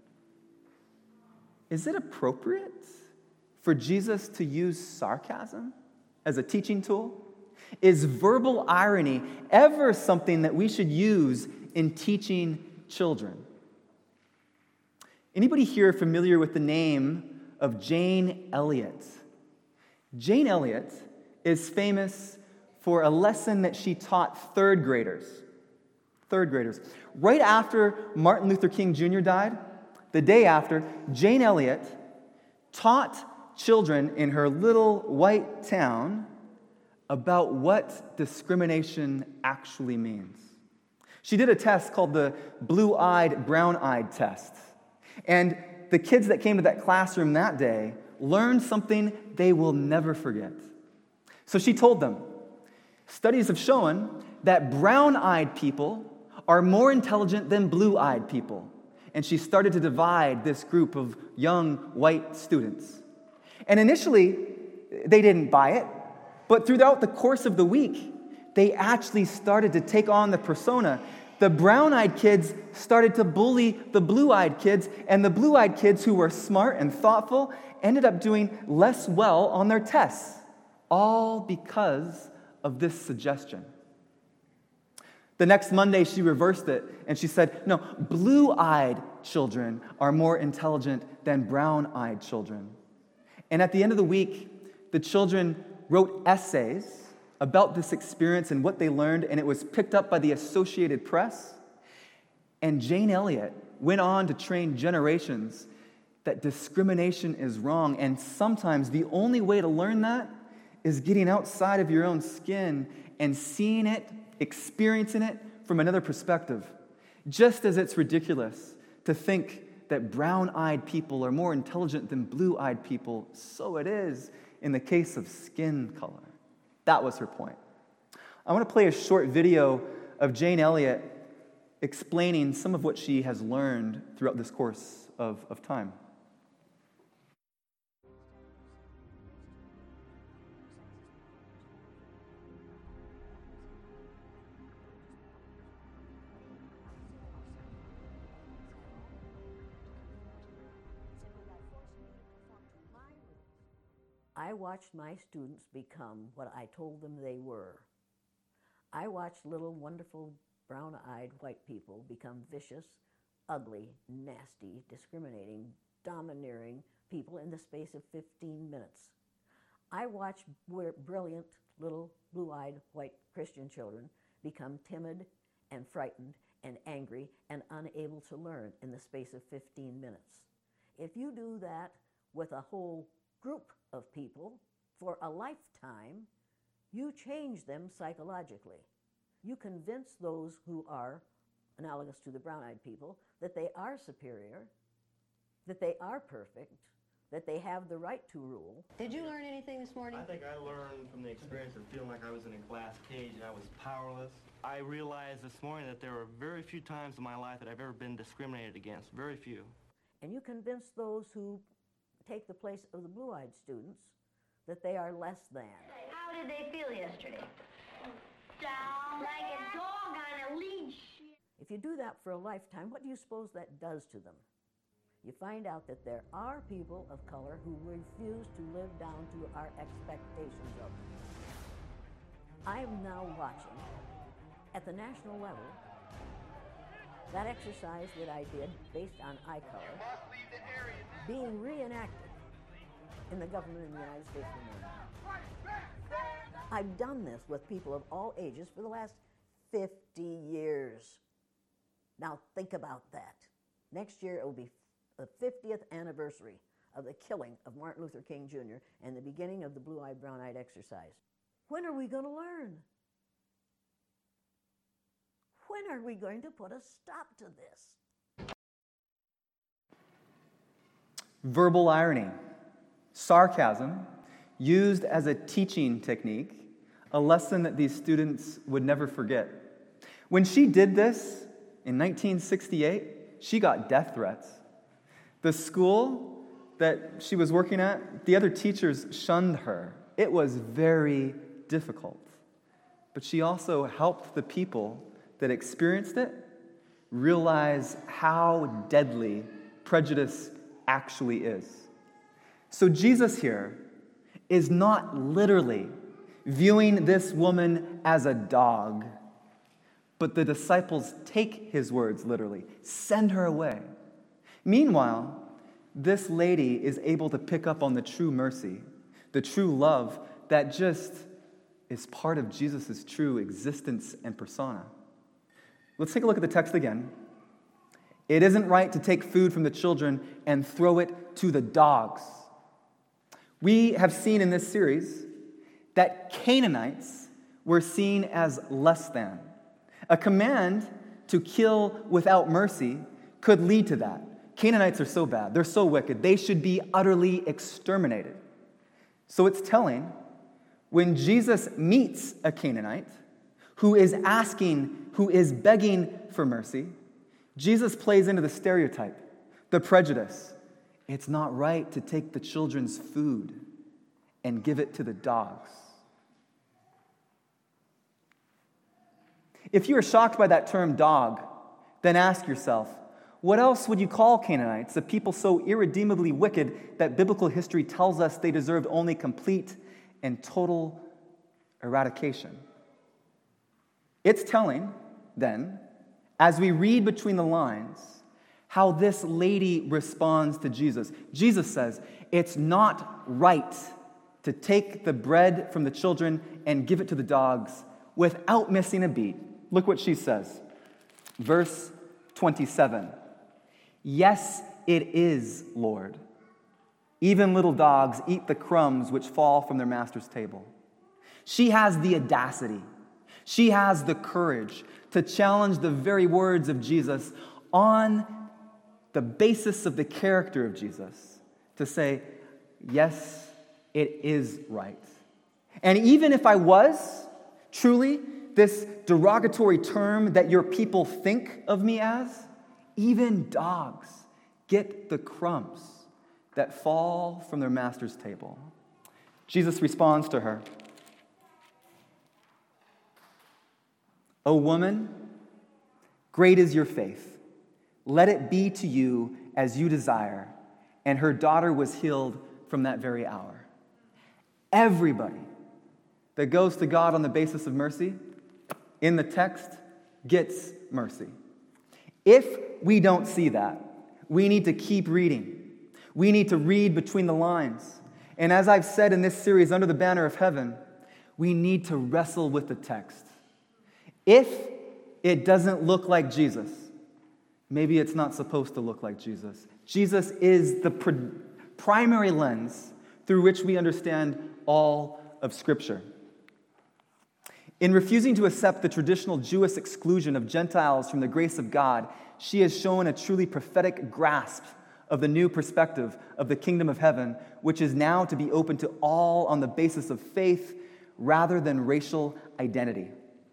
is it appropriate for Jesus to use sarcasm as a teaching tool? Is verbal irony ever something that we should use in teaching children? Anybody here familiar with the name of Jane Elliott? Jane Elliott is famous for a lesson that she taught third graders. Right after Martin Luther King Jr. died, the day after, Jane Elliott taught children in her little white town about what discrimination actually means. She did a test called the blue-eyed, brown-eyed test. And the kids that came to that classroom that day learned something they will never forget. So she told them, studies have shown that brown-eyed people are more intelligent than blue-eyed people. And she started to divide this group of young white students. And initially, they didn't buy it, but throughout the course of the week, they actually started to take on the persona. The brown-eyed kids started to bully the blue-eyed kids, and the blue-eyed kids who were smart and thoughtful ended up doing less well on their tests, all because of this suggestion. The next Monday, she reversed it, and she said, no, blue-eyed children are more intelligent than brown-eyed children. And at the end of the week, the children wrote essays about this experience and what they learned, and it was picked up by the Associated Press. And Jane Elliott went on to train generations that discrimination is wrong, and sometimes the only way to learn that is getting outside of your own skin and seeing it, experiencing it from another perspective. Just as it's ridiculous to think that brown-eyed people are more intelligent than blue-eyed people, so it is in the case of skin color. That was her point. I want to play a short video of Jane Elliott explaining some of what she has learned throughout this course of time. I watched my students become what I told them they were. I watched little, wonderful, brown-eyed white people become vicious, ugly, nasty, discriminating, domineering people in the space of 15 minutes. I watched brilliant, little, blue-eyed, white Christian children become timid and frightened and angry and unable to learn in the space of 15 minutes. If you do that with a whole group of people for a lifetime, you change them psychologically. You convince those who are analogous to the brown-eyed people that they are superior, that they are perfect, that they have the right to rule. Did you learn anything this morning? I think I learned from the experience of feeling like I was in a glass cage and I was powerless. I realized this morning that there were very few times in my life that I've ever been discriminated against, very few. And you convince those who take the place of the blue-eyed students that they are less than. How did they feel yesterday? Down like a dog on a leash. If you do that for a lifetime, what do you suppose that does to them? You find out that there are people of color who refuse to live down to our expectations of them. I am now watching, at the national level, that exercise that I did based on eye color being reenacted in the government of the United States of America. I've done this with people of all ages for the last 50 years. Now think about that. Next year it will be the 50th anniversary of the killing of Martin Luther King Jr. and the beginning of the blue-eyed, brown-eyed exercise. When are we going to learn? When are we going to put a stop to this? Verbal irony, sarcasm, used as a teaching technique, a lesson that these students would never forget. When she did this in 1968, she got death threats. The school that she was working at, the other teachers shunned her. It was very difficult. But she also helped the people that experienced it realize how deadly prejudice actually is. So Jesus here is not literally viewing this woman as a dog, but the disciples take his words literally, send her away. Meanwhile, this lady is able to pick up on the true mercy, the true love that just is part of Jesus' true existence and persona. Let's take a look at the text again. It isn't right to take food from the children and throw it to the dogs. We have seen in this series that Canaanites were seen as less than. A command to kill without mercy could lead to that. Canaanites are so bad, they're so wicked, they should be utterly exterminated. So it's telling, when Jesus meets a Canaanite who is begging for mercy, Jesus plays into the stereotype, the prejudice. It's not right to take the children's food and give it to the dogs. If you are shocked by that term dog, then ask yourself, what else would you call Canaanites, a people so irredeemably wicked that biblical history tells us they deserved only complete and total eradication? It's telling, then, as we read between the lines, how this lady responds to Jesus. Jesus says, it's not right to take the bread from the children and give it to the dogs without missing a beat. Look what she says. Verse 27. Yes, it is, Lord. Even little dogs eat the crumbs which fall from their master's table. She has the audacity She has the courage to challenge the very words of Jesus on the basis of the character of Jesus, to say, yes, it is right. And even if I was truly this derogatory term that your people think of me as, even dogs get the crumbs that fall from their master's table. Jesus responds to her, "O woman, great is your faith. Let it be to you as you desire." And her daughter was healed from that very hour. Everybody that goes to God on the basis of mercy, in the text, gets mercy. If we don't see that, we need to keep reading. We need to read between the lines. And as I've said in this series, Under the Banner of Heaven, we need to wrestle with the text. If it doesn't look like Jesus, maybe it's not supposed to look like Jesus. Jesus is the primary lens through which we understand all of Scripture. In refusing to accept the traditional Jewish exclusion of Gentiles from the grace of God, she has shown a truly prophetic grasp of the new perspective of the kingdom of heaven, which is now to be open to all on the basis of faith rather than racial identity.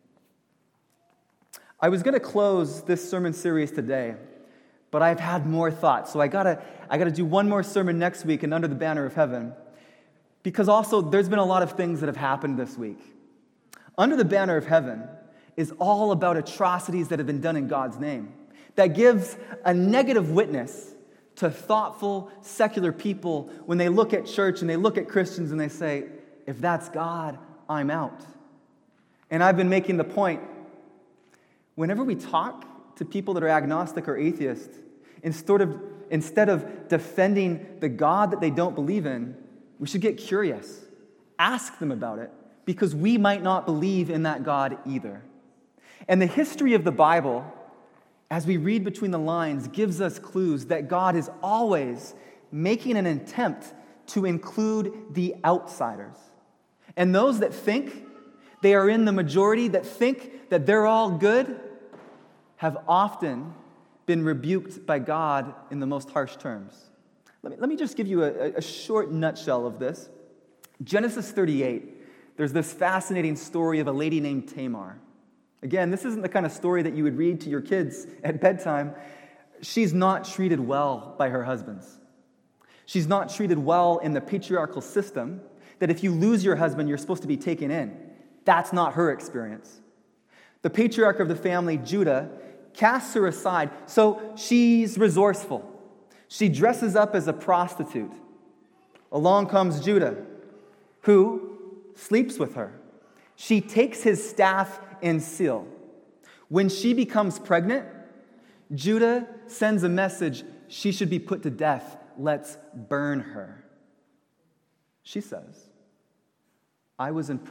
I was going to close this sermon series today, but I've had more thoughts, so I gotta do one more sermon next week and Under the Banner of Heaven, because also there's been a lot of things that have happened this week. Under the Banner of Heaven is all about atrocities that have been done in God's name, that gives a negative witness to thoughtful, secular people when they look at church and they look at Christians and they say, if that's God, I'm out. And I've been making the point, whenever we talk to people that are agnostic or atheist, instead of defending the God that they don't believe in, we should get curious. Ask them about it, because we might not believe in that God either. And the history of the Bible, as we read between the lines, gives us clues that God is always making an attempt to include the outsiders. And those that think they are in the majority, that think that they're all good, have often been rebuked by God in the most harsh terms. Let me just give you a short nutshell of this. Genesis 38. There's this fascinating story of a lady named Tamar. Again, this isn't the kind of story that you would read to your kids at bedtime. She's not treated well by her husbands. She's not treated well in the patriarchal system, that if you lose your husband, you're supposed to be taken in. That's not her experience. The patriarch of the family, Judah, casts her aside, so she's resourceful. She dresses up as a prostitute. Along comes Judah, who sleeps with her. She takes his staff and seal. When she becomes pregnant, Judah sends a message, she should be put to death. Let's burn her. She says, I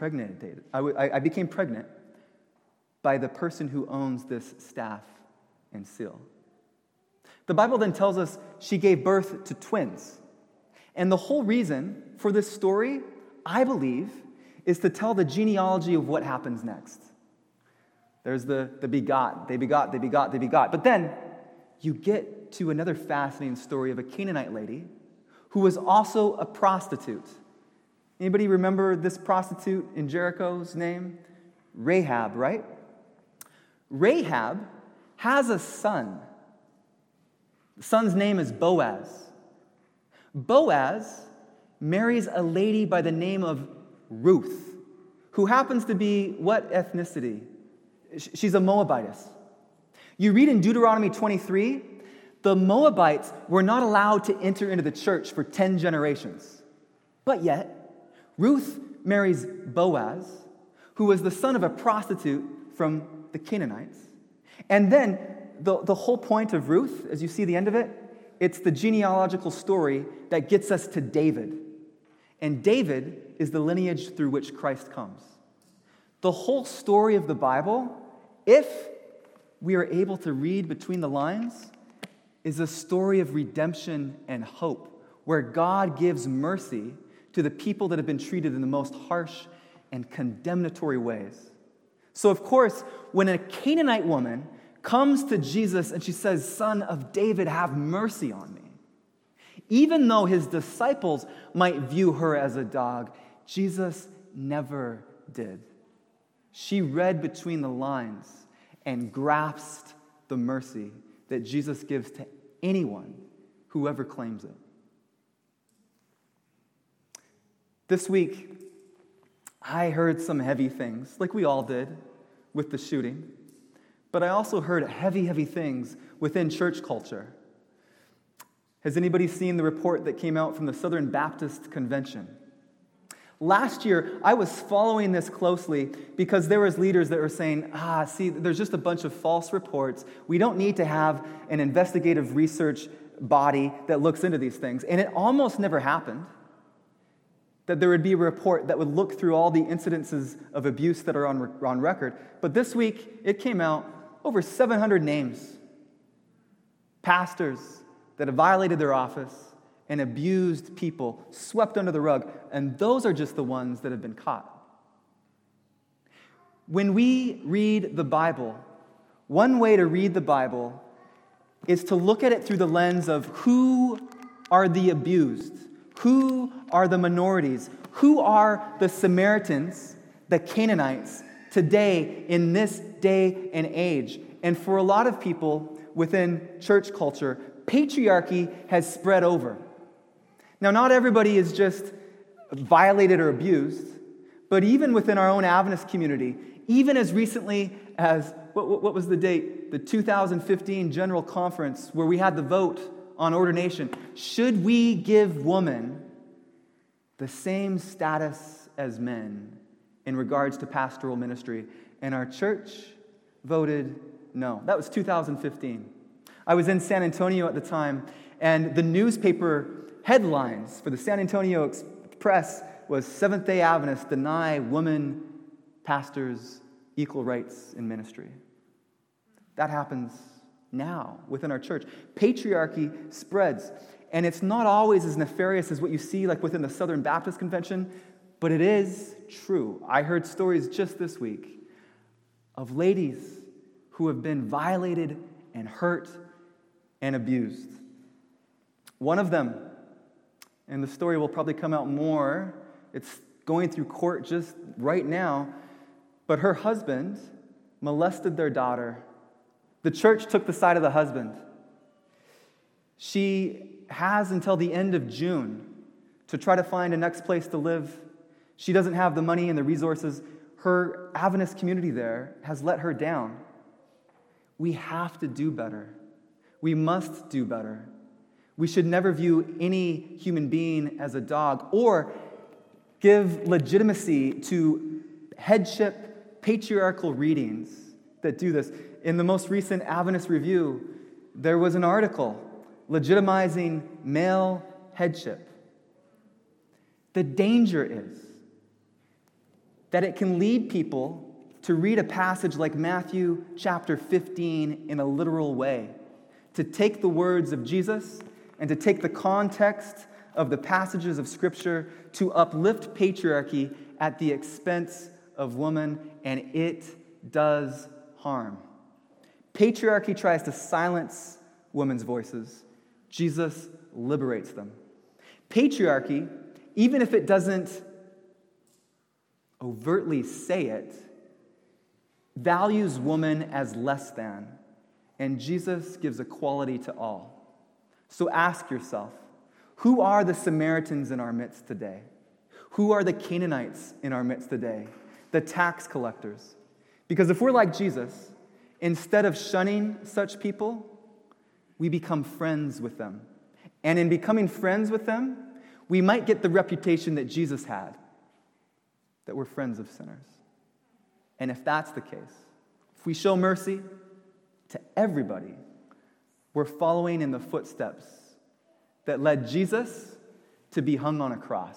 became pregnant by the person who owns this staff and seal. The Bible then tells us she gave birth to twins. And the whole reason for this story, I believe, is to tell the genealogy of what happens next. There's the begot, they begot, they begot, they begot. But then you get to another fascinating story of a Canaanite lady who was also a prostitute. Anybody remember this prostitute in Jericho's name? Rahab, right? Rahab has a son. The son's name is Boaz. Boaz marries a lady by the name of Ruth, who happens to be what ethnicity? She's a Moabitess. You read in Deuteronomy 23, the Moabites were not allowed to enter into the church for 10 generations. But yet, Ruth marries Boaz, who was the son of a prostitute from the Canaanites. And then the whole point of Ruth, as you see the end of it, it's the genealogical story that gets us to David. And David is the lineage through which Christ comes. The whole story of the Bible, if we are able to read between the lines, is a story of redemption and hope, where God gives mercy to the people that have been treated in the most harsh and condemnatory ways. So, of course, when a Canaanite woman comes to Jesus and she says, "Son of David, have mercy on me," even though his disciples might view her as a dog, Jesus never did. She read between the lines and grasped the mercy that Jesus gives to anyone, whoever claims it. This week, I heard some heavy things, like we all did with the shooting, but I also heard heavy, heavy things within church culture. Has anybody seen the report that came out from the Southern Baptist Convention? Last year, I was following this closely because there was leaders that were saying, see, there's just a bunch of false reports. We don't need to have an investigative research body that looks into these things. And it almost never happened that there would be a report that would look through all the incidences of abuse that are on record. But this week, it came out over 700 names. Pastors that have violated their office and abused people, swept under the rug, and those are just the ones that have been caught. When we read the Bible, one way to read the Bible is to look at it through the lens of who are the abused, who are the minorities, who are the Samaritans, the Canaanites, today in this day and age. And for a lot of people within church culture, patriarchy has spread over. Now, not everybody is just violated or abused, but even within our own Adventist community, even as recently as, what was the date? The 2015 General Conference, where we had the vote on ordination. Should we give women the same status as men in regards to pastoral ministry? And our church voted no. That was 2015. I was in San Antonio at the time, and the newspaper headlines for the San Antonio Express was Seventh-day Adventists deny women pastors equal rights in ministry. That happens now within our church. Patriarchy spreads, and it's not always as nefarious as what you see like within the Southern Baptist Convention, but it is true. I heard stories just this week of ladies who have been violated and hurt and abused. One of them, and the story will probably come out more, it's going through court just right now, but her husband molested their daughter. The church took the side of the husband. She has until the end of June to try to find a next place to live. She doesn't have the money and the resources. Her Adventist community there has let her down. We have to do better. We must do better. We should never view any human being as a dog or give legitimacy to headship, patriarchal readings that do this. In the most recent Adventist Review, there was an article legitimizing male headship. The danger is that it can lead people to read a passage like Matthew chapter 15 in a literal way, to take the words of Jesus and to take the context of the passages of Scripture to uplift patriarchy at the expense of woman, and it does harm. Patriarchy tries to silence women's voices. Jesus liberates them. Patriarchy, even if it doesn't overtly say it, values woman as less than, and Jesus gives equality to all. So ask yourself, who are the Samaritans in our midst today? Who are the Canaanites in our midst today? The tax collectors. Because if we're like Jesus, instead of shunning such people, we become friends with them. And in becoming friends with them, we might get the reputation that Jesus had, that we're friends of sinners. And if that's the case, if we show mercy to everybody, we're following in the footsteps that led Jesus to be hung on a cross.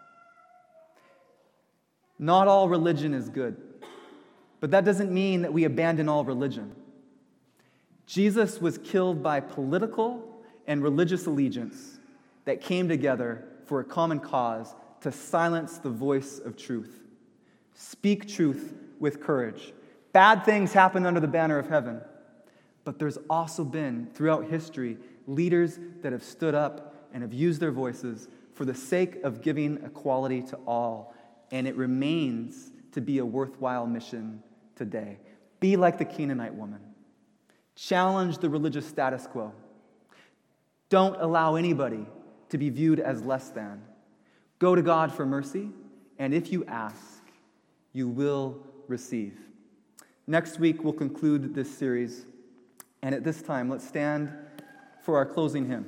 Not all religion is good, but that doesn't mean that we abandon all religion. Jesus was killed by political and religious allegiance that came together for a common cause to silence the voice of truth. Speak truth with courage. Bad things happen under the banner of heaven. But there's also been, throughout history, leaders that have stood up and have used their voices for the sake of giving equality to all. And it remains to be a worthwhile mission today. Be like the Canaanite woman. Challenge the religious status quo. Don't allow anybody to be viewed as less than. Go to God for mercy, and if you ask, you will receive. Next week, we'll conclude this series. And at this time, let's stand for our closing hymn.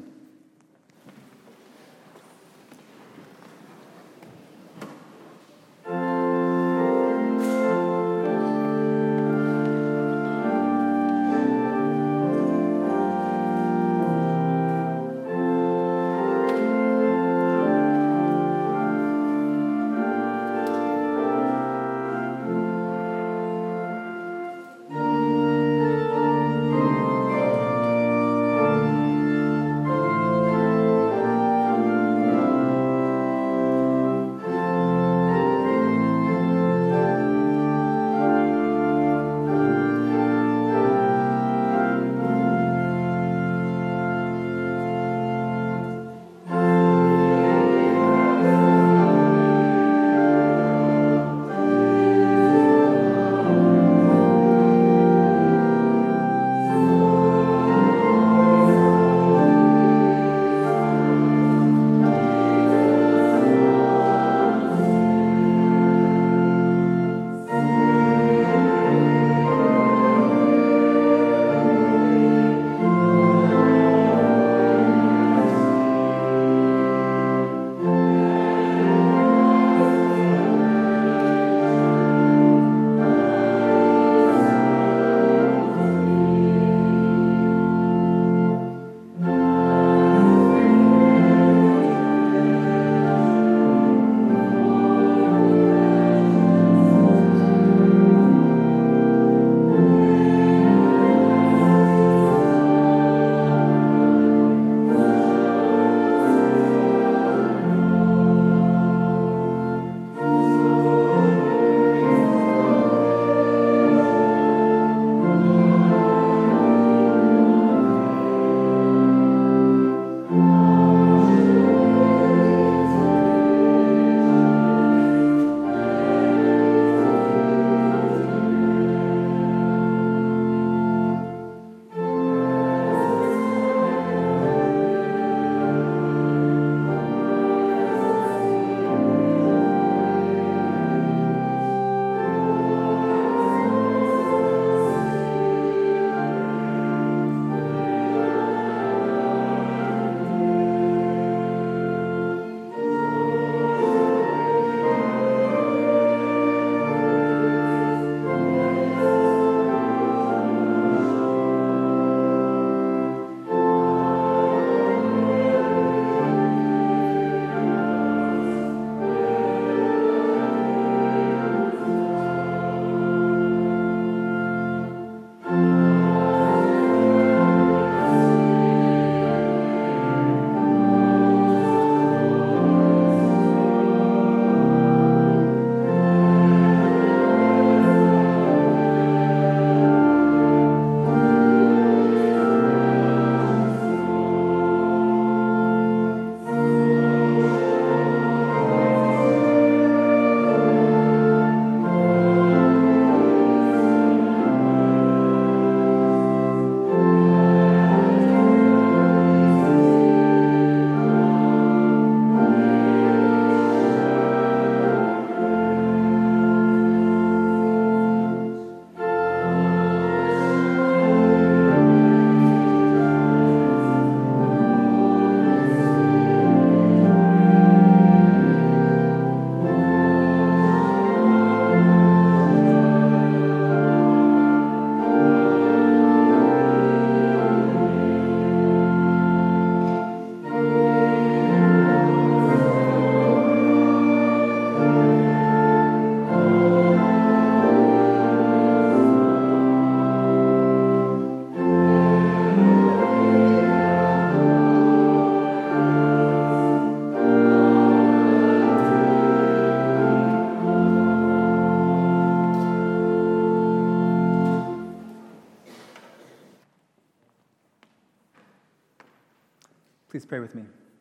Please pray with me.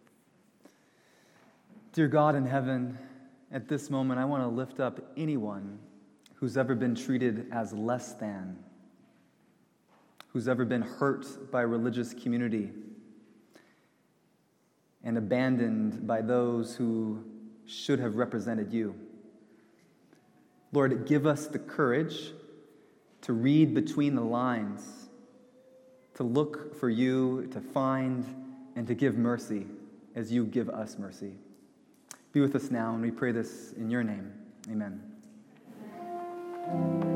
Dear God in heaven, at this moment I want to lift up anyone who's ever been treated as less than, who's ever been hurt by a religious community and abandoned by those who should have represented you. Lord, give us the courage to read between the lines, to look for you, to find, and to give mercy as you give us mercy. Be with us now, and we pray this in your name. Amen.